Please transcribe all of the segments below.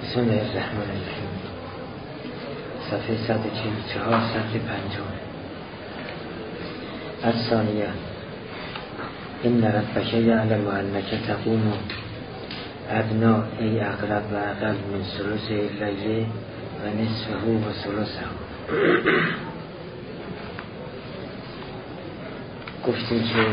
بسم الله الرحمن الرحیم. صفحه 144 سطر 50. الثانیه این ربک یعلم انک تقوم ادنا ای اقرب و اقل من ثلث اللیل و نصفه و ثلثه. گفتیم که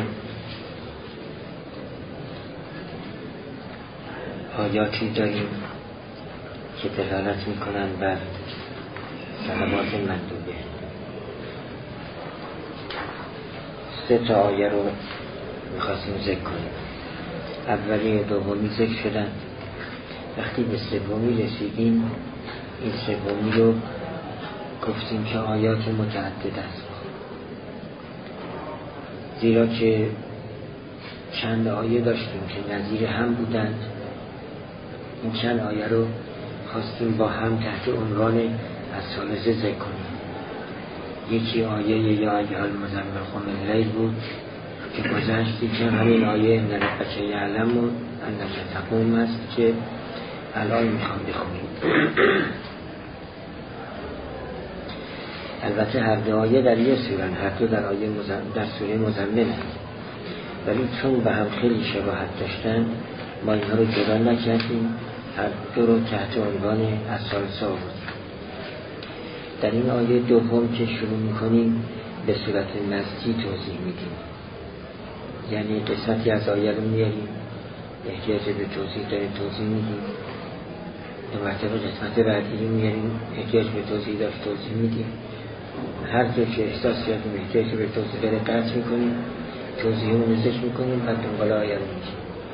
آیاتی داریم که دلالت میکنن بر صلوات مندوبه. 3 آیه رو میخواستیم ذکر کنیم. اولی دومی ذکر شدن. وقتی به سومی رسیدیم، این سومی رو گفتیم که آیات متعدد است، زیرا که چند آیه داشتیم که نظیر هم بودند. این چند آیه رو خواستیم با هم تحت عنوان الثالثه ذکر کنیم. یکی آیه یا ایها المزمل قم اللیل بود که گذشتی که همین آیه ان ربک یعلم انک تقوم است که الان میخوام بخونیم. البته هر دو آیه در یه سورن، هر دو در سوره مزمل هست، ولی چون به هم خیلی شباهت داشتن ما اینها رو جدا نکردیم، هر دو رو تحت عنوان الثالثه آوردیم. در این آیه دوم که شروع میکنیم به صورت نزدی توضیح میدیم، یعنی قسمتی از آیه رو میاریم، احتیاج به توضیح داره توضیح میدیم، دو مرتبه قسمت بعدی رو میاریم، احتیاج به توضیح داشت توضیح میدیم. هر جا که احساس کردیم احتیاج به توضیح داره قطع میکنیم، توضیح رو ذکر میکنیم، بعد دنبال آیه رو میگیم.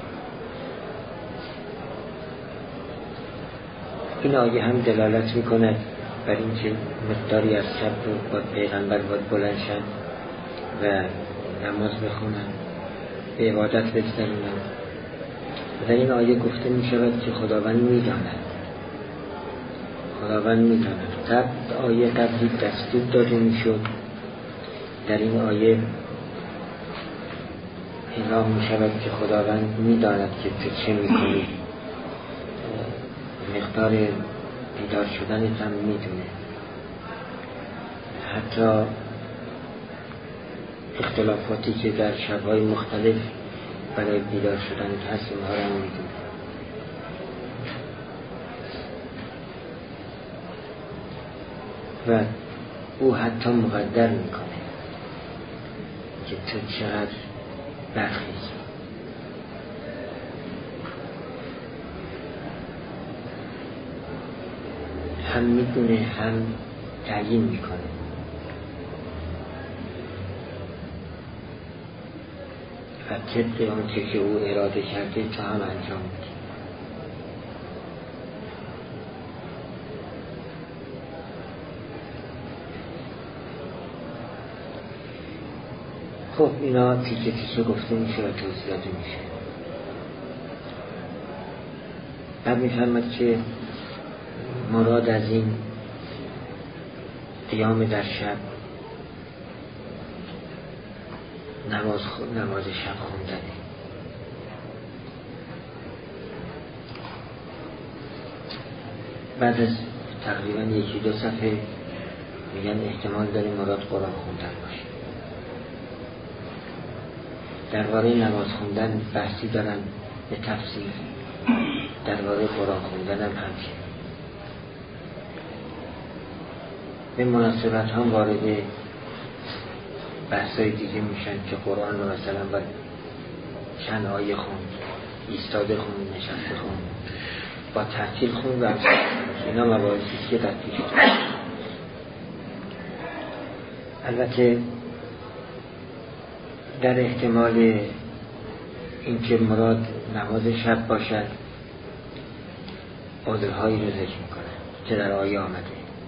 این آیه هم دلالت میکند بر اینکه مقداری از شب رو با پیغمبر باید بلند شن و نماز بخونن، به عبادت بگذارونن. در این آیه گفته میشود که خداوند میداند. آیه قبلی دستور داده میشد، در این آیه اعلام میشود که خداوند میداند که تو چه میکنی، مقدار بیدار شدنت هم میدونه. حتی اختلافاتی که در شب‌های مختلف برای بیدار شدنت هست اونها رو هم میدونه. و او حتی مقدر میکنه که تو چقدر برخیزی. هم میدونه هم تعیین میکنه. و طبق آنچه که او اراده کرده تا هم انجام میده. خب اینا تیکه تیکه گفته میشه و توضیح داده میشه. بعد میفهمد که مراد از این قیام در شب نماز شب خوندنه. بعد از تقریبا 1-2 صفحه میگن احتمال داره مراد قرآن خوندن باشه. درباره نماز خوندن بحثی دارن به تفصیل، درباره قرآن خوندن هم همچنین. به مناسبت هم وارد بحثای دیگه میشن که قرآن رو مثلا باید چند آیه خوند، ایستاده خوند، نشسته خوند، با ترتیل خوند و اینا مباحثی که در پیش داره. البته در احتمال اینکه مراد نماز شب باشد عذرهایی رو ذکر میکنه که در آیه آمده،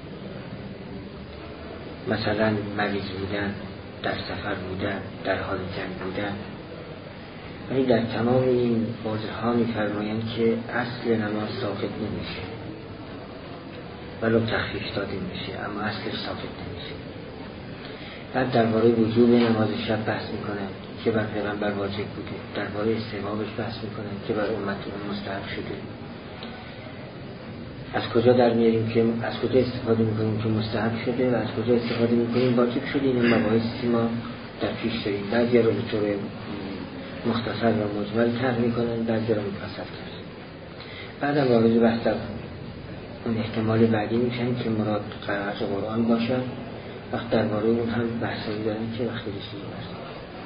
مثلا مریض بودن، در سفر بودن، در حال جنگ بودن. ولی در تمام این عذرها میفرمایند که اصل نماز ساقط نمیشه، ولو تخفیف داده میشه، اما اصلش ساقط نمیشه. بعد درباره وجوب نماز شب بحث میکنند که بر پیغمبر واجب بوده، درباره استحبابش بحث میکنند که بر امت مستحب شده. از کجا در میاریم که از کجا استفاده میکنیم که مستحب شده و از کجا استفاده میکنیم واجب شده. این مباحثی ما در پیش داریم. بعضی رو به طور مختصر و مجمل طرح میکنن، بعضی رو مفصل کرد. بعدم وارد بحث اون احتمال بعدی میشن که مراد قرائت قرآن باشد. وقت درباره اون هم بحثایی دارن که وقتی رسیدیم هستیم.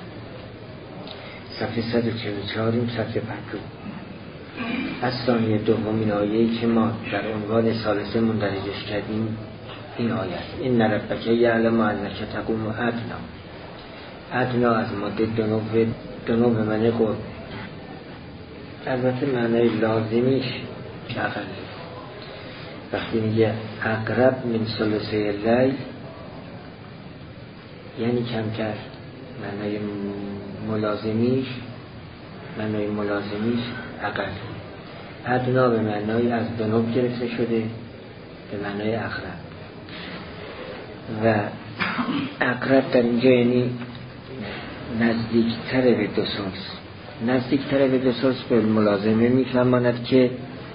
صفحه 144 صفحه 5 از ثانیه دومین آیه‌ای که ما در عنوان ثالثه مندرجش کردیم این آیه است. این ربک یعلم انک تقوم ادنا از ماده دنوب معنی قرب. البته معنی لازمیش اقل. وقتی میگه اقرب من ثلثه اللیل یعنی کمتر. معنی ملازمیش اقل. ادنا به معنای از دنوب گرفته شده به معنای اقرب و اقرب در اینجا یعنی نزدیکتر به دو ثلث. نزدیکتر به دو ثلث به ملازمه میفهماند که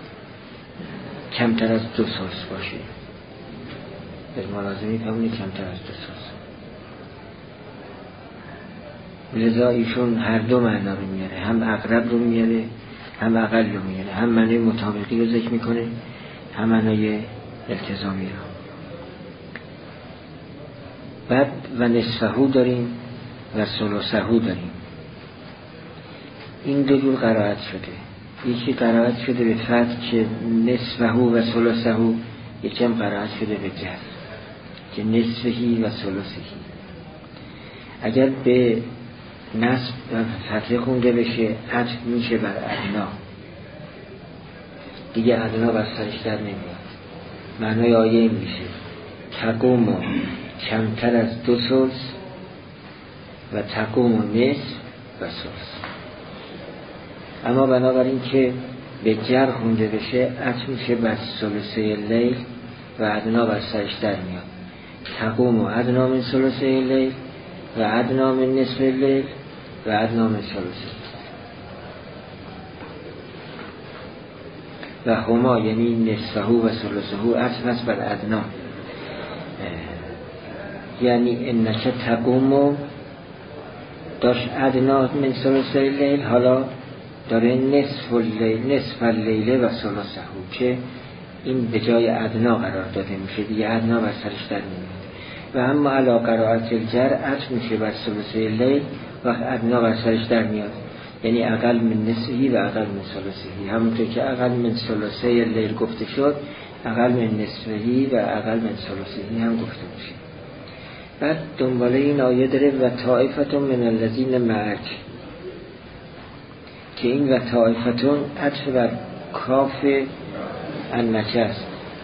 کمتر از دو ثلث باشه. به ملازمه میفهمونه کمتر از دو ثلث. لذا ایشون هر دو معنا رو میاره، هم اقرب رو میاره هم اقل رو میاره، هم معنی مطابقی رو ذکر میکنه هم معنی التزامی رو. بعد و نصفهو داریم و ثلثهو داریم. این دو جور قرائت شده. یکی قرائت شده به فتح که نصفهو و ثلثهو، یکی هم قرائت شده به جر که نصفهی و ثلثهی. اگر به نصب و فتح خونده بشه عطف میشه بر ادنا، دیگه ادنا بر سرش در نمیاد. معنای آیه این میشه تقوم کمتر از دو ثلث و تقوم نصف و ثلث. اما بنابراین که به جر خونده بشه عطف میشه بر ثلثه لیل و ادنا بر سرش در میاد. تقوم ادنا من ثلثه لیل و ادنا من نصف لیل و ادنا من ثلثه و هما یعنی نصفهو و ثلثهو عطف است بر ادنا. یعنی انک تقوم داشت ادنا من ثلثه لیل، حالا داره نصف اللیل و ثلثهو که این به جای ادنا قرار داده میشه، دیگه ادنا بر سرش در نمیاد. و اما علا قرائت الجر عطف میشه بر ثلثه لیل و ادنا بر سرش در میاد، یعنی اقل من نصفهی و اقل من ثلثهی. همونطور که اقل من ثلثه لیل گفته شد اقل من نصفهی و اقل من ثلثهی هم گفته میشه. بعد دنباله این آیه داره و طائفتون من الذین معک که این و طائفتون عطف بر کاف انک است.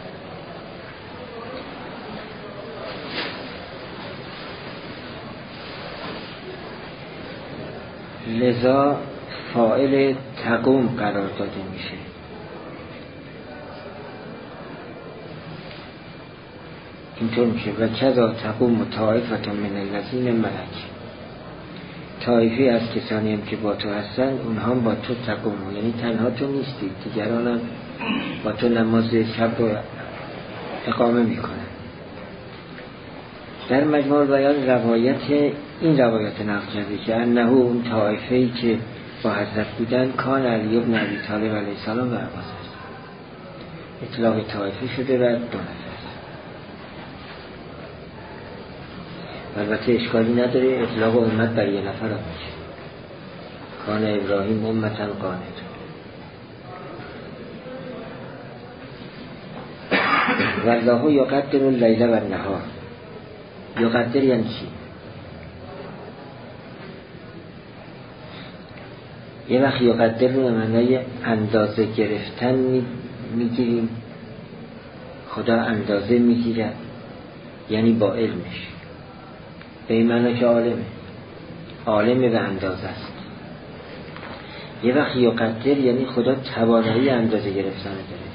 لذا فاعل تقوم قرار داده میشه. اینطور میشه و کذا تقوم طائفتون من الذین معک. طایفی از کسانی هم که با تو هستن اونها هم با تو تقوم، یعنی تنها تو نیستی، دیگران هم با تو نماز شب رو اقامه میکنن. در مجموع بیان این روایت نقل کرده که انه اون طایفه‌ای که با حضرت بودن کان علی بن ابی طالب علیه السلام و عباس است. اطلاق طایفه شده و 2 نفر. البته اشکالی نداره، اطلاق امت بر 1 نفر هم میشه. کان ابراهیم امتن قانت. والله یقدر اللیل و النهار. یقدر یعنی چی؟ یه وقت یقدر رو معنای اندازه گرفتن میگیریم. خدا اندازه میگیرد یعنی با علمش، به این معنی که عالم به اندازه است. یه وقت یقدر یعنی خدا توانایی اندازه گرفتن داره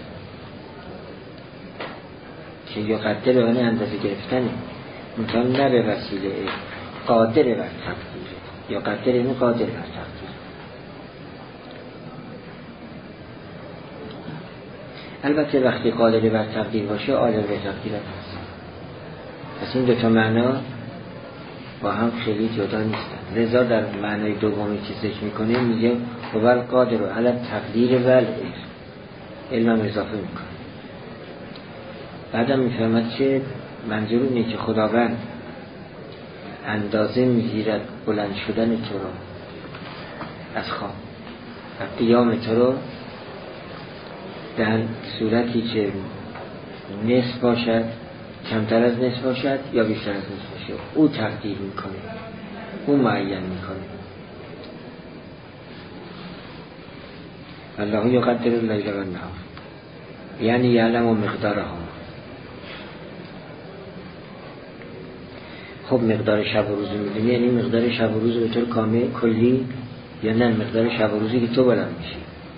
که یقدر یعنی اندازه گرفتنه، میتونم نه به وسیله قادر بر تقدیر. یقدر یعنی قادر بر تقدیر. البته وقتی قادر بر تقدیر باشه عالم به تقدیر هست. پس این دوتا معنا با هم خیلی جدا نیستن. لذا در معنای دومی که ذکر میکنه میگه هو القادر علی تقدیر و علم اضافه میکنه. بعدم میفهمد که منظور اینه که خداوند اندازه میگیرد بلند شدن تو رو از خواب و قیام تو رو در صورتی که نصف باشد، کمتر از نصف باشد یا بیشتر از نصف باشد، او تقدیر میکنه، او معین میکنه. الله یقدر اللیل و النهار، یعنی یعلم و مقدارها. خب مقدار شب و روز میدونی، یعنی مقدار شب و روز به طور کامل کلی، یا نه مقدار شب و روزی که تو بلند میشی.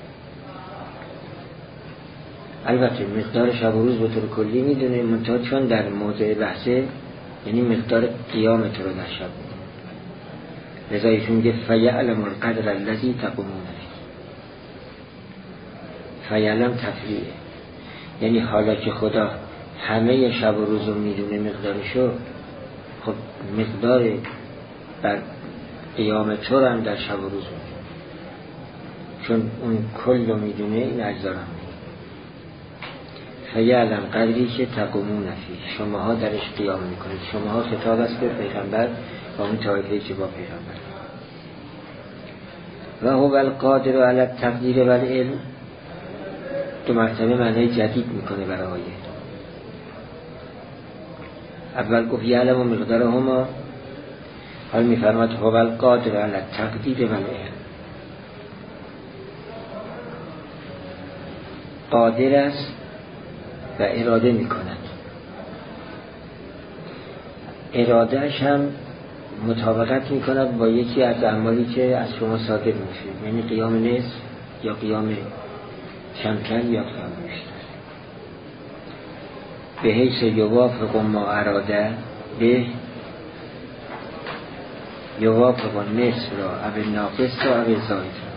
البته مقدار شب و روز به طور کلی میدونه، منتها چون در موضع بحثه یعنی مقدار قیام تو رو در شب میدونه. لذا ایشون میگه فیعلم القدر الذی تقومون فیه. فیعلم تفریعه، یعنی حالا که خدا همه شب و روز رو میدونه مقدارشو، خب مقدار بر قیام تو رو هم در شب و روز میدونه، چون اون کل رو میدونه، این اجزا رو هم میدونه. فیعلم قدری که تقومون فیه، شماها درش قیام میکنید. شماها خطاب است به پیغمبر و اون طایفه‌ای که با پیغمبر. و هو القادر علی التقدیر و العلم، دو مرتبه معنای جدید میکنه برای آیه. اول گفت یعلم و مقدارهما، حال میفرماد هو القادر علی التقدیر و العلم. قادر است و اراده میکند. ارادهش هم مطابقت میکند با یکی از اعمالی که از شما صادر میشه، یعنی قیام نصف یا قیام کمتر یا قیام بیشتر. به حیث یوافق ما اراده به، یوافق نصف را او ناقص را او زاید را.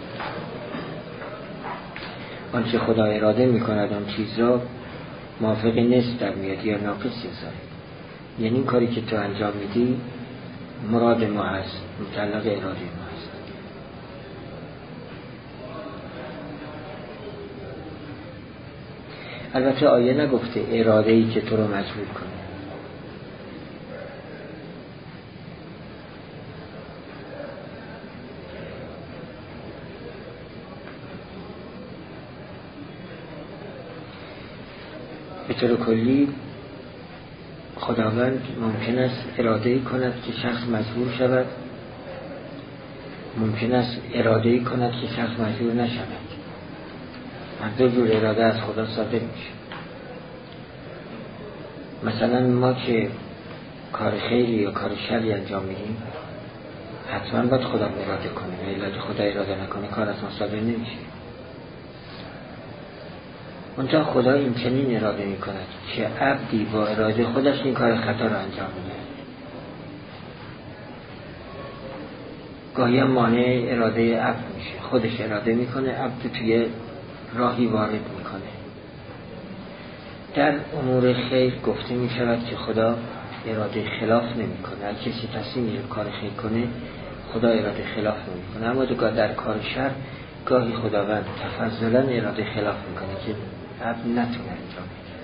آنچه خدا اراده میکند آن چیز را موافق نصف در میاد یا ناقص یا زاید. یعنی این کاری که تو انجام میدی مراد ما هست، متعلق اراده ما هست. البته آیه نگفته اراده‌ای که تو رو مجبور کنه. به طور کلی خداوند ممکن است اراده‌ای کند که شخص مجبور شود، ممکن است اراده‌ای کند که شخص مجبور نشود. هر دو جور اراده از خدا صادر میشه. مثلا ما که کار خیری یا کار شری انجام میدیم، حتما باید خدا اراده کنه، الا خدا اراده نکنه کار از ما صادر نمیشه. اونجا خدا این چنین اراده میکند که عبدی با اراده خودش این کار خطا رو انجام میده. گاهی هم مانع اراده عبد میشه، خودش اراده میکنه، عبد توی راهی وارد میکنه. در امور خیر گفته میشود که خدا اراده خلاف نمیکنه. اگه کسی تصمیم کار خیر کنه خدا اراده خلاف نمیکنه. اما در کار شر گاهی خداوند تفضلا اراده خلاف میکنه که عبد نتونه انجام بده.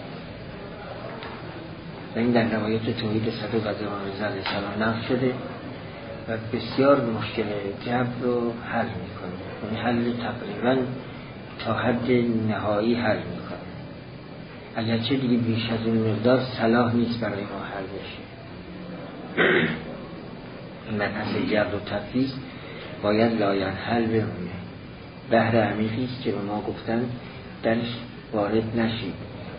و این در روایت توحید صدوق از امام رضا علیه السلام نقل شده و بسیار مشکل جبر رو حل میکنه. یعنی حل تقریبا تا حد نهایی حل میکنه. اگرچه دیگه بیش از این مقدار صلاح نیست برای ما حل بشه. این مبحث جبر و تفویض باید لاین حل بمونه. بحر عمیقی است که به ما گفتن درش وارد نشید.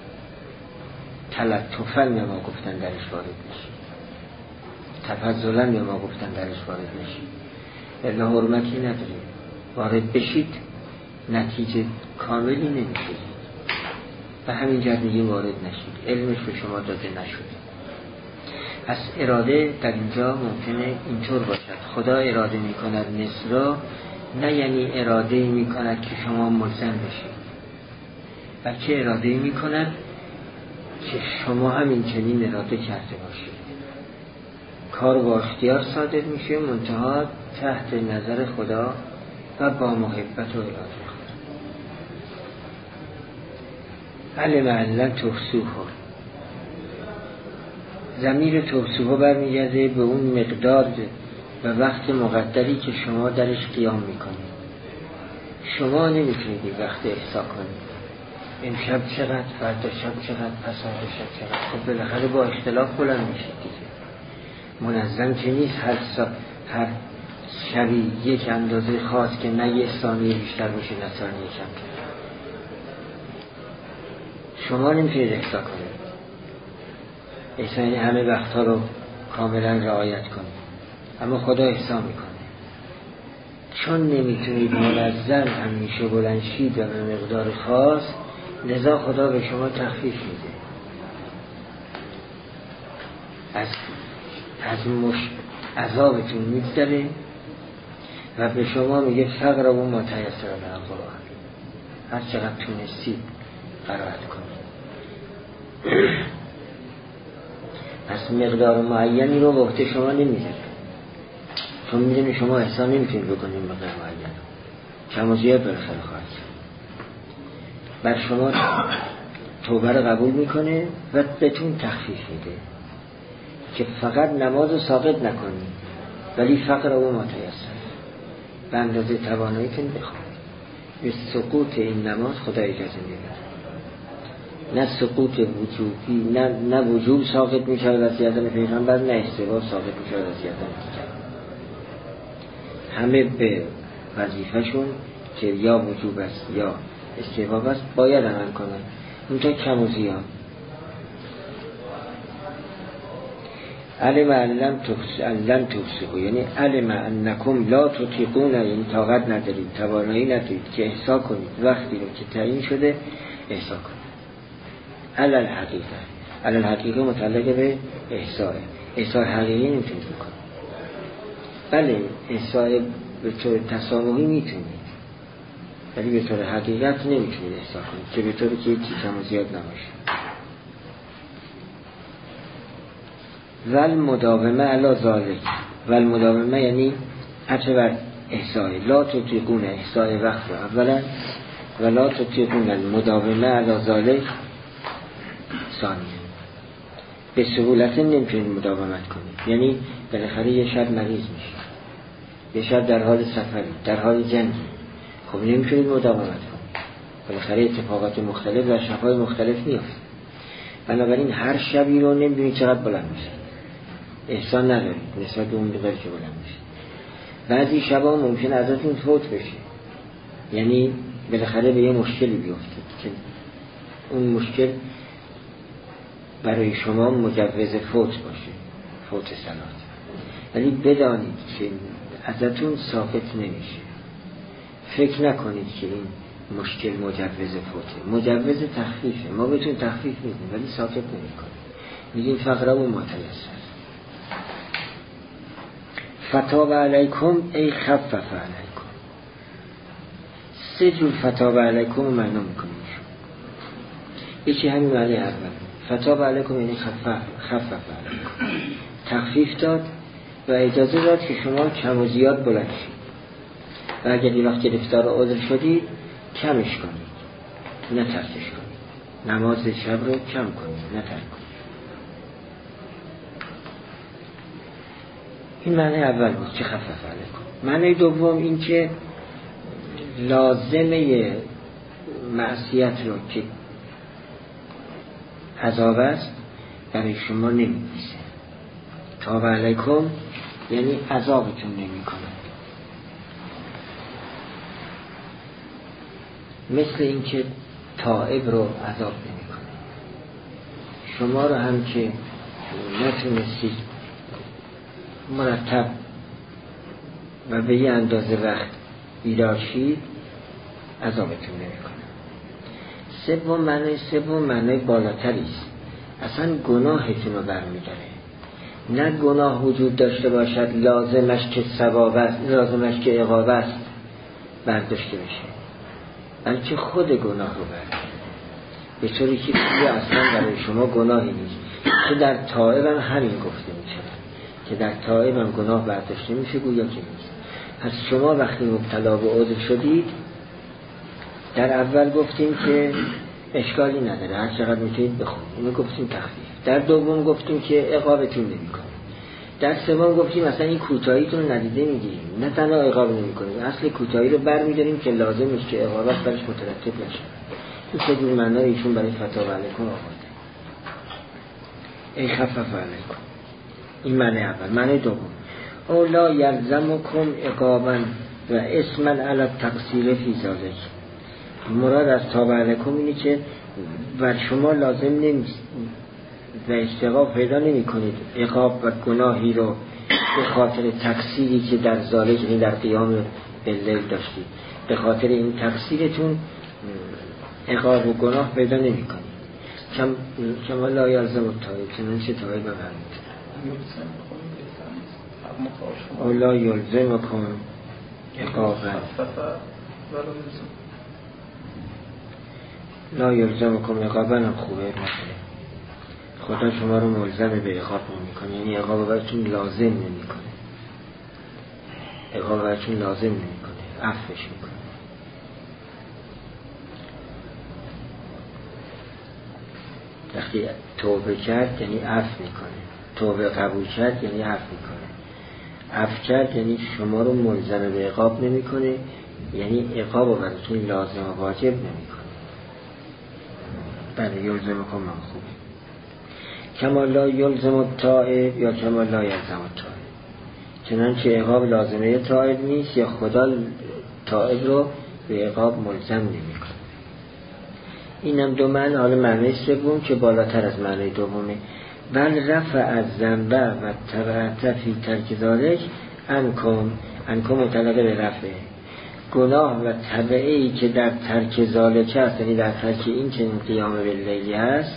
تلطفاً به ما گفتن درش وارد نشید. تفضلاً به ما گفتن درش وارد نشید. الا حرمتی نداره. وارد بشید نتیجه کاملی نمیشه. و همین جهت دیگه وارد نشید. علمش به شما داده نشده. پس اراده در اینجا ممکنه اینطور باشد. خدا اراده میکند نصف را، نه یعنی اراده میکند که شما ملزم بشید. بلکه اراده می کند که شما هم این چنین اراده کرده باشید. کار با اختیار صادر میشه، منتها تحت نظر خدا و با محبت و اراده خدا. علم ان تحصوه، ضمیر تحصوه برمیگرده به اون مقدار و وقت مقدری که شما درش قیام میکنید. شما نمیتونید این وقت احصا کنید، امشب چقدر، فردا شب چقدر، پس فردا شب چقدر. خب بالاخره با اختلاف بلند میشید دیگه. منظم که نیست هر شبی یک اندازه خاص که نه یه ثانیه بیشتر میشه نه ثانیه کمتر. شما نمیتونید احصا کنید. احصا یعنی همه وقتها رو کاملا رعایت کنید، اما خدا احصا میکنه. چون نمیتونید منظم همیشه بلند شید و به مقدار خاص، لذا خدا به شما تخفیف میده. از عذابتون میگذره و به شما میگه فقر و ما تیسر من القرآن، هر چقدر تونستید قرائت کنید. پس مقدار معینی رو به عهده شما نمیذاره، چون میدونی شما احسان نمیتونید بکنید مقدار معین، کم و زیاد بالاخره خواهد بر شما توبه رو قبول میکنه و بهتون تخفیف میده که فقط نماز رو ساقط نکنید، ولی فقر و ما تیسر به اندازه تواناییتون بخونید. به سقوط این نماز خدا اجازه میده، نه سقوط وجوبی، نه وجوب ساقط میشه از یزدان پیغمبر، نه استحباب ساقط میشه از یزدان پیغمبر. همه به وظیفهشون که یا وجوب است یا استحباب است باید عمل کنن، اونجا کم و زیاد. علم لن تحصوه یعنی علم انکم لا تطیقون، یعنی طاقت ندارید، توانایی ندارید که احصا کنید وقتی رو که تعیین شده احصا کنید. علل حقیقه متعلق به احصاء. احصاء حقیقی نمیتونید بکنید، بله احصاء به طور تسامحی میتونید، ولی به طور حقیقت نمیتونید احصا کنید که به طوری که یکی کم و زیاد نباشه. والمداومه علی ذالک، والمداومه یعنی عطف بر احصاء. لا تطیقون احصاء وقت رو اولا، و لا تطیقون المداومه علی ذالک ثانیه. به سهولت نمیتونید مداومت کنید، یعنی بالاخره یه شب مریض میشه، یه شب در حال سفری، در حال جنگی، خب نمیتونید مداومت کنید، بالاخره اتفاقات مختلف و شب‌های مختلف میافته. بنابراین هر شبی رو نمیدونید چقدر بلند میشه، احسان ندارید نسبت به اون مقداری که بلند میشه. بعضی شبا ممکنه ازتون فوت بشه، یعنی بالاخره به یه مشکلی بیفتید که اون مشکل برای شما مجوز فوت باشه، فوت صلات، ولی بدانید که ازتون ساقط نمیشه. فکر نکنید که این مشکل مجوز فوته، مجوز تخفیفه، ما بهتون تخفیف میدیم ولی ساقط نمیکنیم، میگیم فقره و متیسر. فتاب علیکم ای خفف علیکم. 3 جور فتاب علیکم رو معنا میکنیم. یکی همین معنی اول، فتاب علیکم یعنی خفف علیکم، تخفیف داد و اجازه داد که شما کم و زیاد بلند شید و اگر این وقت گرفتار عذر شدید کمش کنید، نه ترکش کنید، نماز شب رو کم کنید، نه ترک کنید. این معنی اول بود که خفف علیکم. معنی دوم این که لازمه معصیت رو که عذاب است برای شما نمی‌نویسه. تاب علیکم یعنی عذابتون نمی‌کنه. مثل این که تائب رو عذاب نمی‌کنه. شما رو هم که نتونستید مرتب و به یه اندازه وقت بیدار شید عذابتون نمی‌کنه. سوم معنی بالاتری است، اصلا گناهتون رو برمی‌داره. نه گناه وجود داشته باشد لازمش که ثواب است، لازمش که عقاب است برداشته بشه، بلکه خود گناه رو برداره. به طوری که دیگه اصلا برای شما گناهی نیست. که در تائب هم همین گفته میشه که در تائب هم گناه برداشته میشه گویا که نیست. پس شما وقتی مبتلا به عذر شدید در اول گفتیم که اشکالی نداره، هر چقدر میتونید بخونید، اینو گفتیم تخفیف. در دوم گفتیم که عقابتون نمیکنه. در سوم گفتیم مثلا این کوتاهیتون رو ندیده میگیریم، نه تنها عقاب نمیکنیم، اصل کوتاهی رو برمی‌داریم که لازم است که عقابت برش مترتب نشه. این سه جور معنا رو ایشون برای فتاوی علیکم آورده. ای خفف علیکم، این معنی اول. معنی دوم اولا یلزمکم عقابا و اسما علی التقصیر فی ذلک. مراد از تابع علیکم اینه که بر شما لازم نیست و استعقاب پیدا نمی کنید عقاب و گناهی رو به خاطر تقصیری که در ذالک، یعنی در قیام باللیل داشتید، به خاطر این تقصیرتون عقاب و گناه پیدا نمی کنید. کما لا یلزم التائب، چنانچه تائب بفرمید اولا یلزمکم عقابا لا یلزمکم عقابا هم خوبه. خدا شما رو ملزم به عقاب نمی‌کنه، یعنی عقاب براتون لازم نمی‌کنه، عقاب براتون لازم نمی‌کنه، عفوش می‌کنه. وقتی توبه کرد یعنی عفو می‌کنه، توبه قبول کرد یعنی عفو می‌کنه، عفو کرد یعنی شما رو ملزم به عقاب نمی‌کنه، یعنی عقاب براتون لازم و واجب نمی‌کنه. بله یلزمکم هم خوبه. کما لا یلزم التائب یا کما لا یلزم التائب، چنانچه عقاب لازمه تائب نیست یا خدا تائب رو به عقاب ملزم نمی‌کنه. اینم دو معنی. حالا معنی سوم که بالاتر از معنی دومه، بل رفع از ذنب و تبعت فی ترک ذالک انکم متعلق به رفع گناه و تبعی که در ترک ذالک هست، یعنی در ترک این چنین قیام باللیلی هست،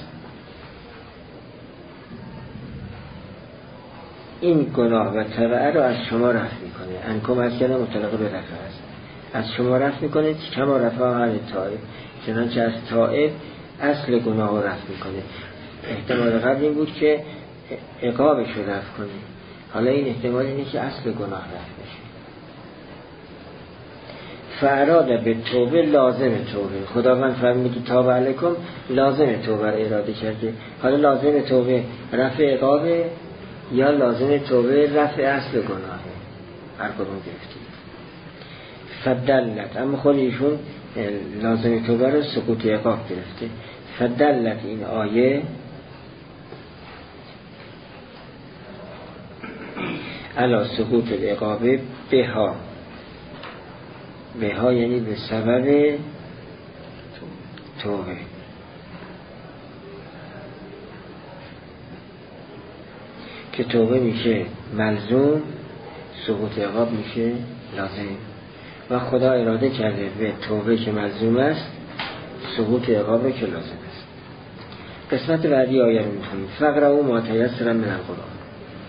این گناه و تبعه رو از شما رفع میکنه. انکم از کلمه مطلقه به رفع هست، از شما رفع میکنه کما رفع عن تائب، چنانچه از تائب اصل گناه رو رفع میکنه. احتمال قبل این بود که عقابش رو رفع کنه، حالا این احتمال اینه که اصل گناه رفع بشه. فاراده به توبه لازم توبه، خداوند فرمود تاب علیکم لازم توبه رو اراده کرده. حالا لازم توبه رفع عقابه یا لازم توبه رفع اصل گناهه، هر کدوم گرفتید. فدلت، اما خود ایشون لازم توبه رو سقوط عقاب گرفته. فدلت این آیه علی سقوط العقاب بها یعنی به سبب توبه. که توبه میشه ملزوم، سقوط عقاب میشه لازم، و خدا اراده کرده به توبه که ملزوم است سقوط عقاب رو که لازم است. قسمت بعدی آیه رو میخونیم. فقرأوا ما تیسر من القرآن.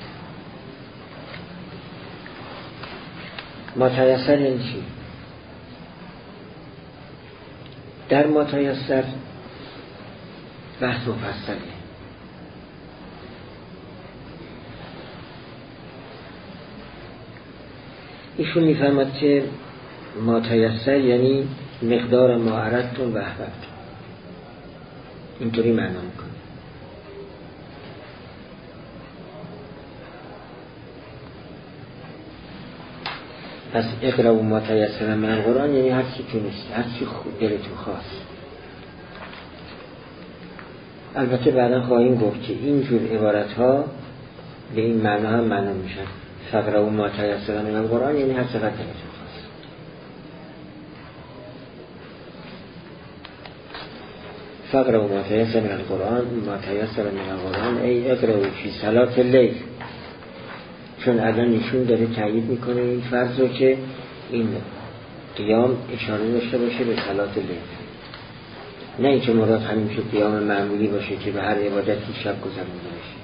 ما تیسر یعنی چی؟ در ما تیسر بحث مفصله. ایشون میفرماد که ما تیسر یعنی مقدار ما اردتون و احببتون، اینطوری معنا میکنه. پس اقرأوا ما تیسر من القرآن یعنی هر چی تونست، هر چی دلتون خواست. البته بعدا خواهیم گفت که اینجور عبارت ها به این معنا هم معنا میشن. فقرأوا ما تیسر من القرآن یعنی هر چقدر دلتون خواست. فقرأوا ما تیسر من القرآن، ما تیسر من القرآن ای اقرأوا فی صلاة اللیل. چون الان ایشون داره تایید میکنه این فرض رو که این قیام اشاره داشته باشه به صلاة اللیل، نه اینکه مراد همیشه قیام معمولی باشه که به هر عبادتی شب گذرونده بشه.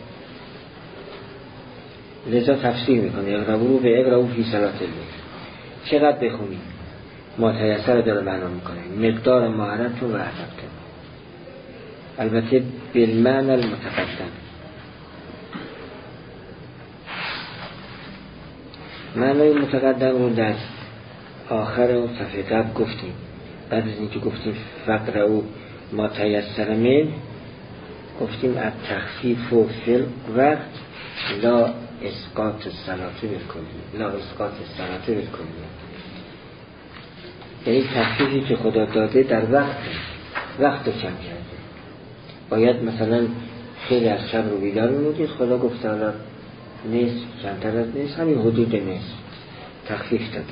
لذا تفسیر میکنه اقرأوا به اقرأوا فی صلاة اللیل، چقدر بخونید. ما تیسر داره معنا میکنه مقدار مهارتون و احببتون. البته بالمعنی المتقدم. معنای متقدم رو در آخر صفحه قبل گفتیم. بعد از اینکه گفتیم فقرأوا ما تیسر منه، گفتیم التخفیف و فی الوقت لا اسقاط الصلاة بالکلیه، لا اسقاط الصلاة بالکلیه. یعنی تخفیفی که خدا داده در وقت کم کرده. باید مثلا خیلی از شب رو بیدار میمونید، خدا گفته حالا نصف، کمتر از نصف، همین حدود نصف تخفیف داده.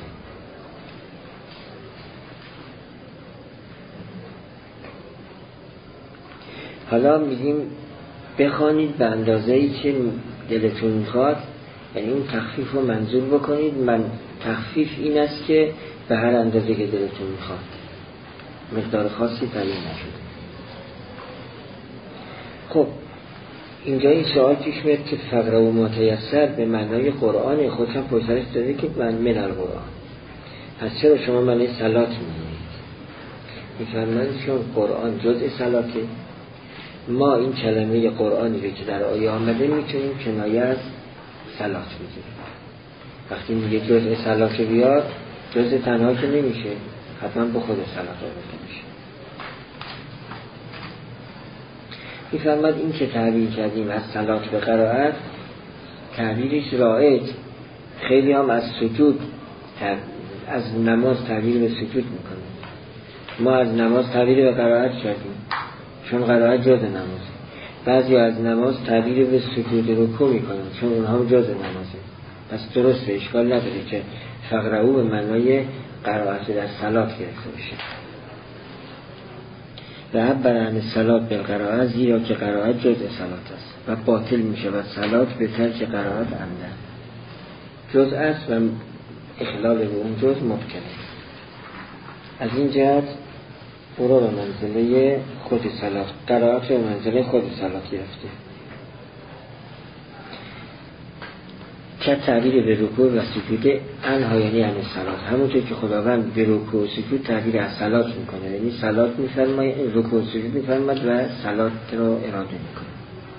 حالا میگیم بخوانید به اندازه‌ای که دلتون میخواد، یعنی اون تخفیف رو منظور بکنید. من تخفیف این است که به هر اندازه که دلتون میخواد، مقدار خاصی تعیین نشده. خب اینجا این سوال پیش میاد که فقرأوا ما تیسر به معنای قرآن، خودشم پشترش داده که من القرآن، پس چرا شما معنی صلات میگید؟ میفرمایید چون قرآن جزء صلاته. ما این کلمه قرآنی که در آیه آمده میتونیم کنایه از صلات بگیریم. وقتی میگه جزء صلات بیاد، جزء تنها که نمیشه، حتما به خود صلات آورده میشه. میفرماد این که تعبیر کردیم از صلات به قرائت، تعبیرش رایج. خیلی هم از سجود، از نماز تعبیر به سجود میکنیم. ما از نماز تعبیر به قرائت کردیم چون قرائت جز نمازه. بعضی از نماز تعبیر به سجود رکوع میکنن چون اونها هم جز نمازه. پس درسته، اشکال نداره که فقرأوا به معنای قرائت در صلات گرفته بشه. و عبر عن صلات بالقرائت، زیرا که قرائت جز صلات است و باطل میشه و صلات به ترک قرائت عمدن جز است و اخلال به اون جز ممکنه. از این جهت او را به منزله خود صلات، قرائت به منزله خود صلات گرفته. که تعبیر به رکوع و سجود انها، یعنی عن صلات، همونطور که خداوند به رکوع و سجود تعبیر از صلات میکنه، یعنی صلات میفرماید، رکوع و سجود میفرماید و صلات رو اراده میکنه.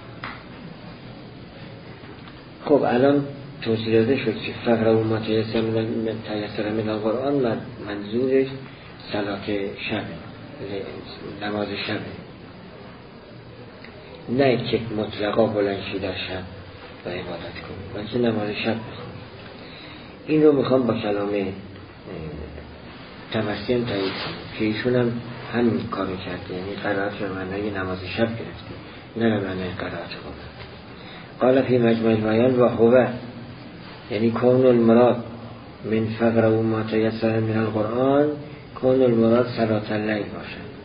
خب الان توضیح داده شد که فقرأوا ما تیسر من القرآن منظورش صلات شب، نماز شب، نه که مطلقا بلند شی در شب و عبادت کنیم، بلکه نماز شب بخونیم. این رو میخوام با کلامه تمسیم تایید کنیم که ایشون هم همین کارو کرده، یعنی قرائت به معنای نماز شب گرفته، نه به معنای قرائت خوب. قال فی مجمع البیان و هو، یعنی کون المراد من فقرأوا ما تیسر من القرآن، کون المراد صلاة اللیل باشد.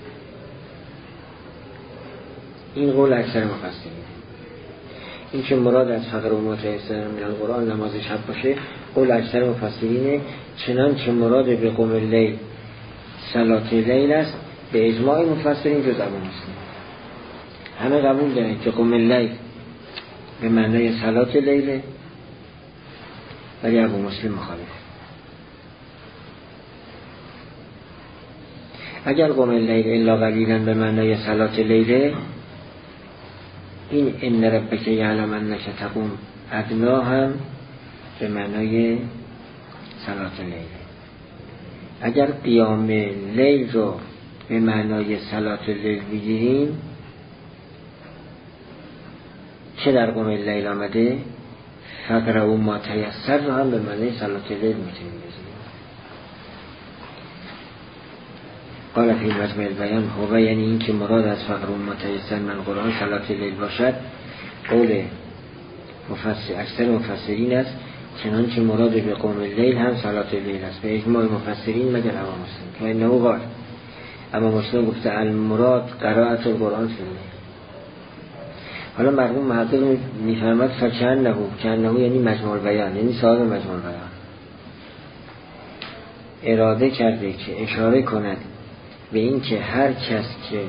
این قول اکثر مفسرین. این که مراد از فقرأوا ما تیسر من القرآن نماز شب باشه، قول اکثر مفسرینه. چنانچه مراد به قوم اللیل صلاة اللیل است، به اجماع مفسرین جز ابو مسلم. همه قبول دارن که قوم اللیل به معنای صلاة اللیل، ولی ابو مسلم مخالف. اگر قوم اللیل الا قلیلا به معنای صلاة اللیل، این ان ربک یعلم انک تقوم ادنا هم به معنای صلاة اللیل. اگر قیام لیل رو به معنای صلاة اللیل بگیریم، چه در قوم اللیل آمده، فقرأوا ما تیسر رو هم به معنای صلاة اللیل میتونیم بگیریم. قال فی مجمع البیان هو، یعنی این که مراد از فقرأوا ما تیسر من قرآن صلاة اللیل باشد، قول اکثر مفسرین است. چنانچه مراد به قوم اللیل هم صلاة اللیل است، به اجماع مفسرین مگر امام مسلم. و انه قال، اما مسلم گفته المراد قرائت القرآن فی اللیل. حالا مرحوم محقق میفرماد فکأنه، کأنه یعنی مجمع البیان، یعنی صاحب مجمع البیان اراده کرده که اشاره کند به این که هر کس که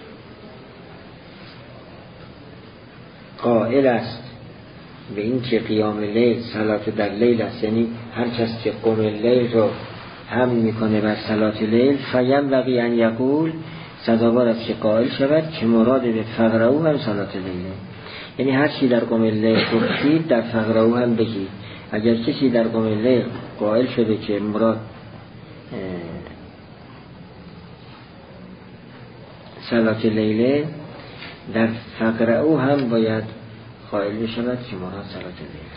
قائل است به این که قیام لیل صلات در لیل است، یعنی هر کس که قوم لیل رو هم میکنه بر صلات لیل، فیم بقی ان یقول، سزاوار است که قائل شود که مراد به فقره‌او هم صلات لیله. یعنی هر چی در قم اللیل گفتید در فقره‌او هم بگید. اگر کسی در قم اللیل قائل شده که مراد صلات لیله، در فقره‌او هم باید قائل بشود که مراد صلات لیله.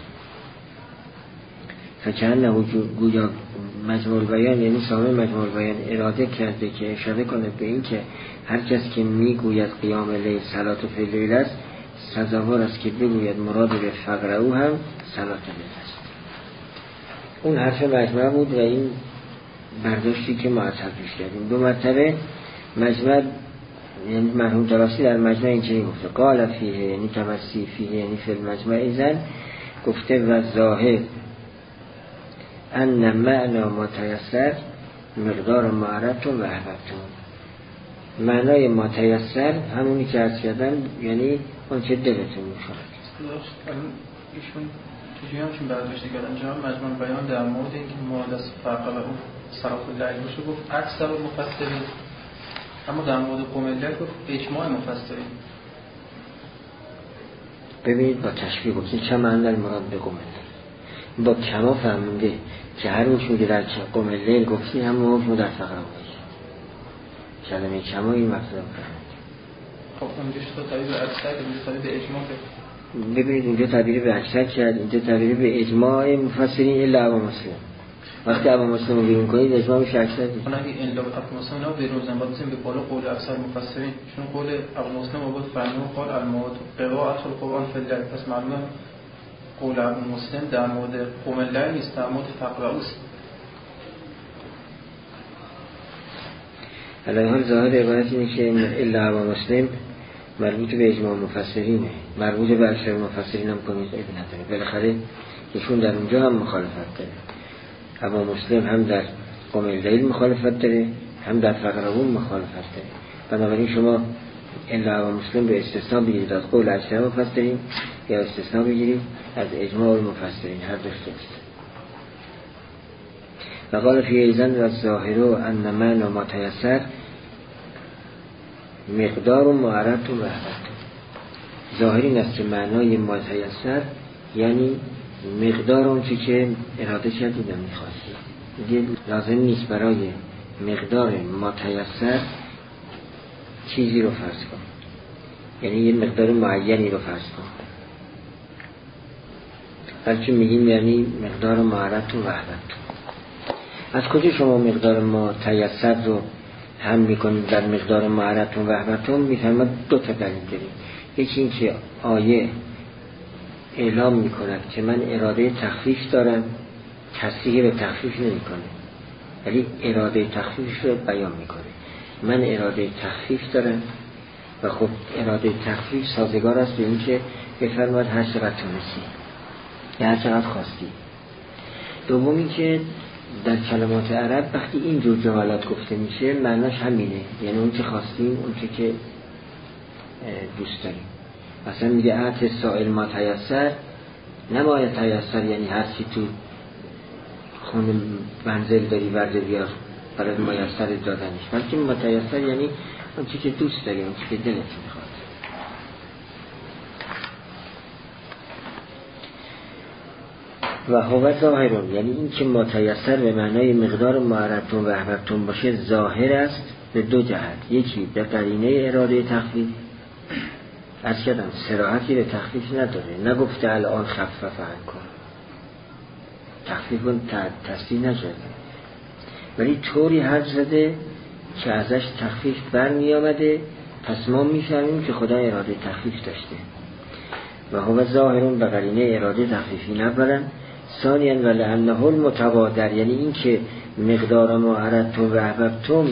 فکأنه گویا مجموع البیان، یعنی صاحب مجموع البیان اراده کرده که اشاره کنه به این که هر کس که میگوید قیام لیل صلات فی اللیل است، سزاوار است که بگوید مراد به فقره‌او هم صلات لیل است. اون حرف مجمع بود و این برداشتی که ما از حرفش کردیم. دو مرتبه مجمع، یعنی مرحوم طباسی در مجمع اینجوری گفته قال فیه، یعنی طباسی فیه یعنی فی المجمع ایزن گفته و ظاهر ان معنا متیسر مقدار معرضتون و احببتون. معنای متیسر همونی که عرض کردم، یعنی اون که دلتون میخواد. ایشون چجوری همچون برداشته کردن؟ جناب مجموع بیان در مورد اینکه مراد از فقره اون صرف لیل باشه گفت اکثر مفسرین، اما در مورد قم اللیل گفت اجماع مفسرین. ببینید با تشبیه گفتید چه معنی مراد به قم اللیل، با کما فهمیده که هر روشون که در قم اللیل گفتی همون حکم در فقره باشه. کلمه کما این مقصد فهمید. خب اونجا شد تعبیر به اکثر، اینجا تعبیر به اجماع. ببینید اونجا تعبیر به اکثر کرد، اینجا تعبیر به اجماع مفسرین الا ابو مسلم. وقتی ابو مسلم رو بیرون کنید اجماع میشه اکثر دید. اون اگه الا ابو مسلم رو بیرون زن باید به بالا قول اکثر مفسرین، چون قول ابو مسلم رو بود فرمون قال الموت قراءة القرآن فی اللیل، پس معلومه قول ابو مسلم در مورد قم اللیل نیست، در مورد فقره اوست. علی حال ظاهر عبارت اینه که الا ابو مسلم مربوط به اجماع مفسرینه، مربوط به اکثر مفسرین هم کنید ابن نداره. بالاخره ایشون در اونجا هم مخالفت داره. ابو مسلم هم در قم اللیل مخالفت داره، هم در فقره‌اون مخالفت داره. بنابراین شما الا ابو مسلم به استثناء بگیرید از قول اکثر مفسرین یا استثناء بگیرید از اجماع المفسرین، هر دوش است. و قال فی ایزن و ظاهرو ان معنا متیسر مقدار و معرض و وحدت. ظاهر این است که معنای متیسر یعنی مقدار اون چی که اراده کردید و میخواستید. دیگه لازم نیست برای مقدار متیسر چیزی رو فرض کن، یعنی یه مقدار معینی رو فرض کن، بلکه میگیم یعنی مقدار معرض و وحدت. از کجا شما مقدار متیسر رو هم میکنید در مقدار معرض و وحدت؟ میفهمد دو تا دلیل داریم. یکی این که آیه اعلام میکند که من اراده تخفیف دارم، تصریح به تخفیف نمیکنه، ولی اراده تخفیفش رو بیان میکنه. من اراده تخفیف دارم و خب اراده تخفیف سازگار است به این که بفرماید هر چقدر تونستی یا هر چقدر خواستی. دومی که در کلمات عرب وقتی این جور جملات گفته میشه معناش همینه، یعنی اون که خواستیم، اون که دوست داریم. مثلا میگه اعط سائل ما تیسر، نمای تیسر یعنی هر چی تو خون منزل داری ورده بیار برای میسر دادنش، بلکه متیسر یعنی اون چی که دوست داری، اون چی که دلت میخواد. و هو ظاهرون، یعنی این که متیسر به معنای مقدار معرضتون و احببتون باشه ظاهر است به دو جهت. یکی به قرینه اراده تخفیف، از کردم صراحتی به تخفیف نداره، نگفته الان خفف کن، تخفیف کن تصدیح نشده، ولی طوری حد زده که ازش تخفیف برمی آمده، پس ما میفهمیم که خدا اراده تخفیف داشته. و هو ظاهرون به قرینه اراده تخفیفی نبرن. ثانیاً ولعنه المتبادر، یعنی این که مقدار ما اردتم و احببتم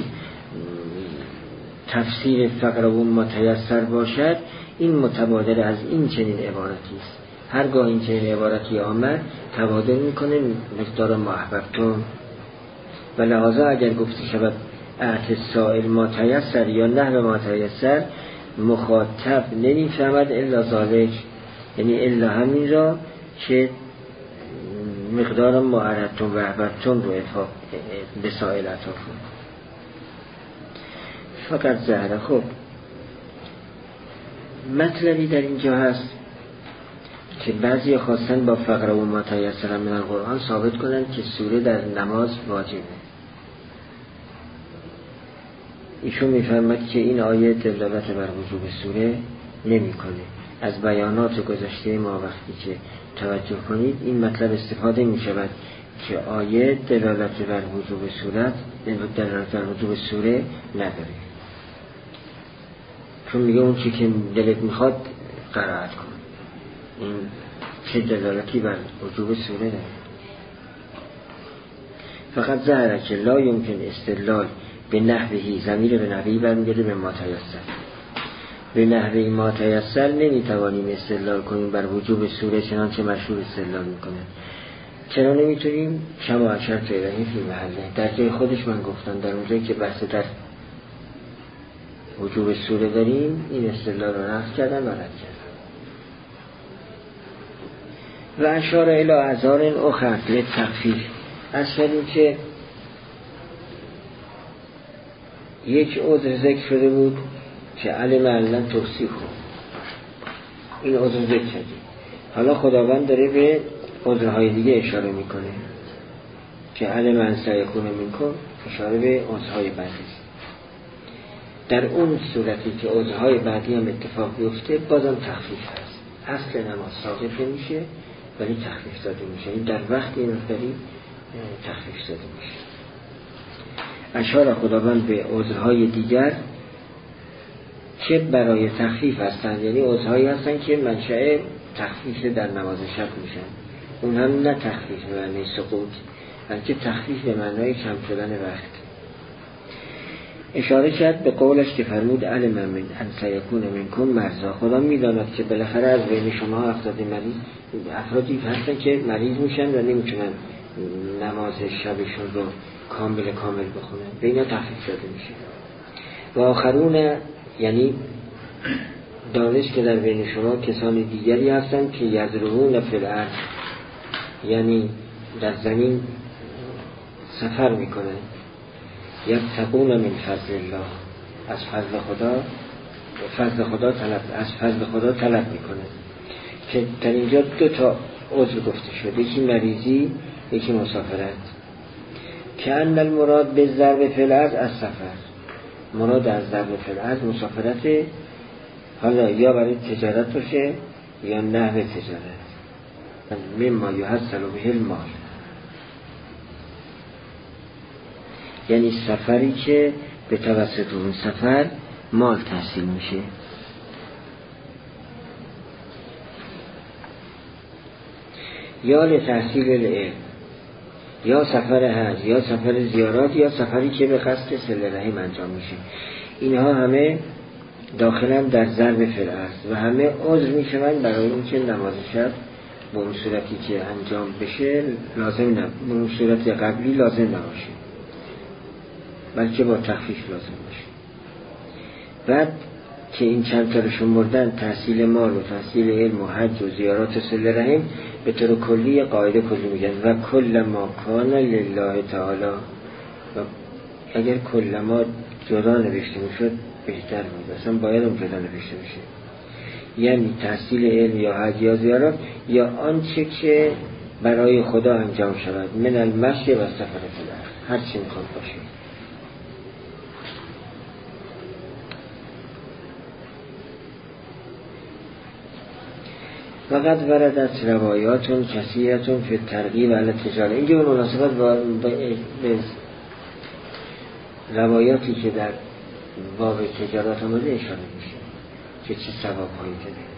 تفسیر فقره و متیسر باشد، این متبادر از این چنین عبارتی است. هرگاه این چنین عبارتی آمد تبادر میکنه مقدار ما احببتم. و لحاظا اگر گفته شود اعت سائل متیسر یا نحو متیسر، مخاطب نمیفهمد الا ذالک، یعنی الا همین را که مقدار ما اردتم و احببتم رو به سائل عطا کن. فقط زهره. خب مطلبی در اینجا هست که بعضی خواستن با فقره و ما تیسر من القرآن ثابت کنند که سوره در نماز واجبه. ایشون میفرماد که این آیه دلالت بر وجوب سوره نمیکنه. از بیانات گذشته ما وقتی که توجه کنید این مطلب استفاده می شود که آیه دلالت بر وجوب سوره دلالت بر وجوب سوره نداره، چون میگه اون چی که دلت میخواد قرائت کن. این چه دلالتی بر وجوب سوره داره؟ فقط ظاهره که لا یمکن استدلال به نحوهی، ضمیر به نحوهی برمیگرده به ما تیسر. به نحوه ما تیسر نمیتوانیم استدلال کنیم بر وجوب سوره چنانچه مشهور استدلال میکنه. چرا نمیتونیم؟ کما اشرت الیه فی محله، در جای خودش من گفتم در اونجایی که بحث در وجوب سوره داریم این استدلال رو نقض کردن و رد کردن. و اشار الی اعذار اخر للتخفیف. اصلا این که یک عذر ذکر شده بود که علم علن توصیف خود، این عذر ذکر شده. حالا خداوند داره به عذرهای دیگه اشاره میکنه که علم ان سیکون منکم، اشاره به عذرهای بعدی. در اون صورتی که عذرهای بعدی هم اتفاق بیفته بازم تخفیف هست. اصل نماز ساقط نمیشه ولی تخفیف داده میشه. این در وقت این مقداری تخفیف داده میشه. اشاره خداوند به عذرهای دیگر که برای تخفیف هستند، یعنی عذرهایی هستند که منشأ تخفیف در نماز شب میشن. اون هم نه تخفیف به معنی سقوط، بلکه تخفیف به معنای کم شدن وقت. اشاره کرد به قولش که فرمود علم من ان سیکون منکم مرضا. خدا میداند که بالاخره از بین شما افرادی هستن که مریض میشن و نمیتونن نماز شبشون رو کامل بخونن، به اینا تخفیف داده میشه. و آخرون یعنی دانش که در بین شما کسان دیگری هستن که یضربون فی الارض، یعنی در زمین سفر میکنن، یبتغون من فضل الله، از فضل خدا طلب میکنه. که در اینجا دو تا عذر گفته شده، یکی مریضی یکی مسافرت. که ان المراد به ضرب فی الارض از سفر، مراد از ضرب فی الارض مسافرت، حالا یا برای تجارت باشه یا نحو تجارت. مما یحصل به المال، یعنی سفری که به توسط اون سفر مال تحصیل میشه. یا لتحصیل العلم، یا سفر حج، یا سفر زیارات، یا سفری که به قصد صله رحم انجام میشه. اینها همه داخلن در ضرب فی الارض و همه عذر میشون برای اینکه نماز شب به اون صورتی که انجام بشه لازم به اون صورت قبلی لازم نباشه، بلکه با تخفیف لازم باشه. بعد که این چند تا رو شمردن، تحصیل مال و تحصیل علم و حج و زیارات و صله رحم، به طور کلی قاعده کلی میگن و کل ما کان لله تعالی. و اگر کل ما جدا نوشته میشد بهتر بود، اصلا باید اون جدا نوشته بشه. یعنی تحصیل علم یا حج یا زیارات یا آنچه که برای خدا انجام شود، من المشی و سفر فی الارض، هر چی میخواد باشه. وقد وردت روایاتون کثیرتون فی الترغیب علی التجاره. اینجا به مناسبت با روایاتی که در باب تجارت آمده اشاره میشه که چه ثواب‌هایی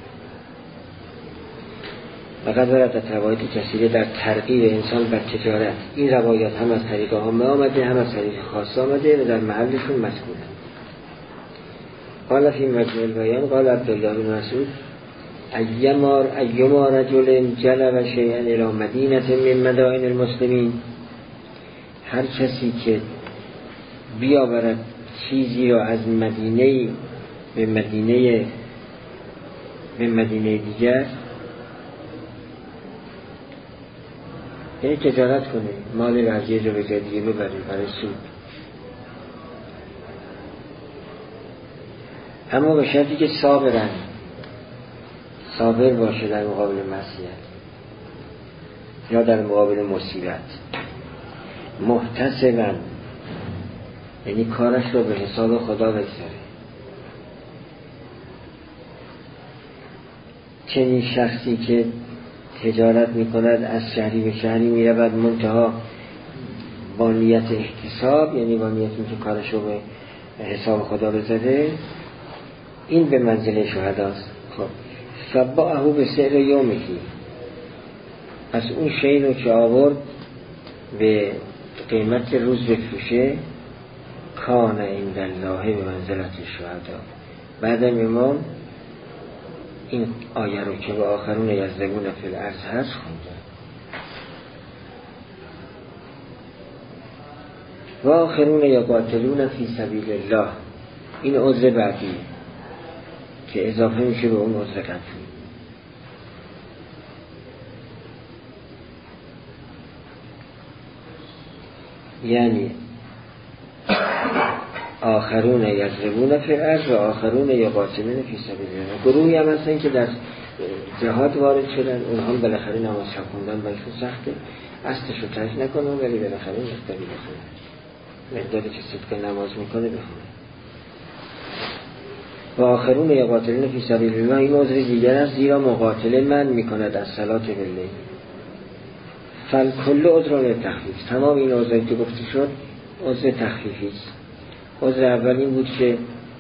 داره. وقد وردت روایات کثیره در ترغیب انسان بر تجارت. این روایات هم از طریق عامه آمده هم از طریق خاصه آمده و در محلشون مذکوره. قال فی مجموع البیان قال عبدالله بن مسعود ایما رجل جلب شیئا الی مدینه من مدائن المسلمین، هر کسی که بیاورد چیزی را از مدینه به مدینه دیگر، یعنی تجارت کنه، مال را از یه جا به جای دیگه ببره برای سود. اما به شرطی که صابر باشه در مقابل معصیت یا در مقابل مصیبت. محتسباً یعنی کارش رو به حساب خدا بگذاره. چنین شخصی که تجارت میکند از شهری به شهری میرود منتها با نیت احتساب، یعنی با نیت اینکه کارش رو به حساب خدا بذاره، این به منزله شهداست. خب فباعه به سعر یومکی، پس اون شی رو که آورد به قیمت روز بفروشه، کان عند الله به منزلت شهدا. بعد امام این آیه رو که به آخرون یضربون فی الارض هست خونده. و آخرون یقاتلون فی سبیل الله، این عذر بعدی که اضافه میشه به اون عذر قبلی. یعنی آخرون یضربون فی الارض و آخرون یقاتلون فی سبیل الله. گروهی هم هستن که در جهاد وارد شدن، اونها هم بالاخره نماز شب خوندن برایشون سخته، اصلش رو ترک نکنن ولی بالاخره مقداری بخونن، مقداری که صدق نماز میکنه بخونن. و آخرون یقاتلون فی سبیل الله، این عذر دیگر است، زیرا مقاتله من میکند از صلات باللیل. فالکل عذر تخفیف، تمام این عذری که گفته شد عذر تخفیفی است. عذر اول این بود که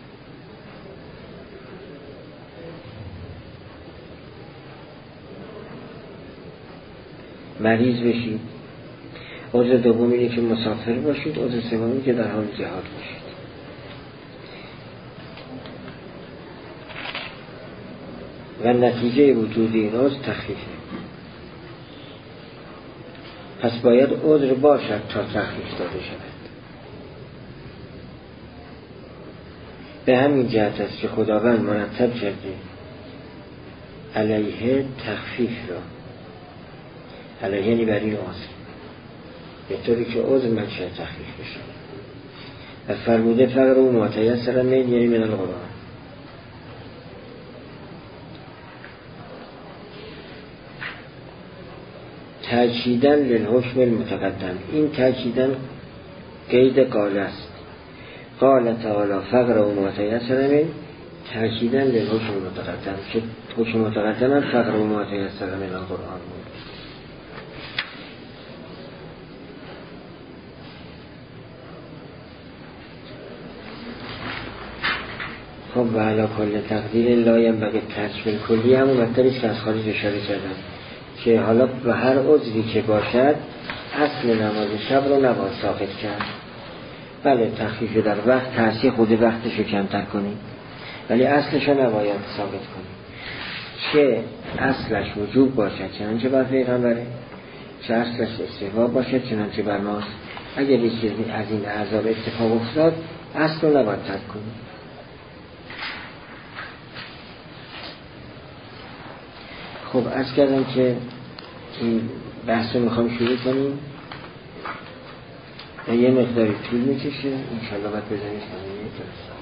مریض بشید، عذر دوم اینه که مسافر باشید، عذر سومی که در حال جهاد باشید. و نتیجه وجود این عذر تخفیفه. پس باید عذر باشد تا تخفیف داده شود. به همین جهت است که خداوند مرتب کرده علیه تخفیف را، علیه یعنی بر این عذر، به طوری که عذر منشأ تخفیف بشه. و فرموده فقر و متیسر من، یعنی من القرآن. تأکیدن للحکم المتقدم، این تأکیدن قید قال است. قال تعالی فقر و متیسر من، تأکیدن للحکم المتقدم که حکم متقدم فقر و متیسر من القرآن بود. خب و علا کل تقدیر لا ینبغی ترک کلی، همون مطلبی که از خارج اشاره کردم که حالا به هر عذری که باشد اصل نماز شب رو نباید ساقط کرد. بله تخفیف در وقت، تأثیر خود وقتش رو کمتر کنیم، ولی اصلش رو نباید ساقط کنیم. چه اصلش وجوب باشد چنانچه بر پیغمبره، چه اصلش استحباب باشد چنانچه بر ماست. اگر یکی از این اعذار اتفاق افتاد اصل رو نباید ترک کنیم. خب عرض کردم که این بحث رو میخوام شروع کنیم و یه مقداری طول میکشه، انشالله باید بزنید کنیم.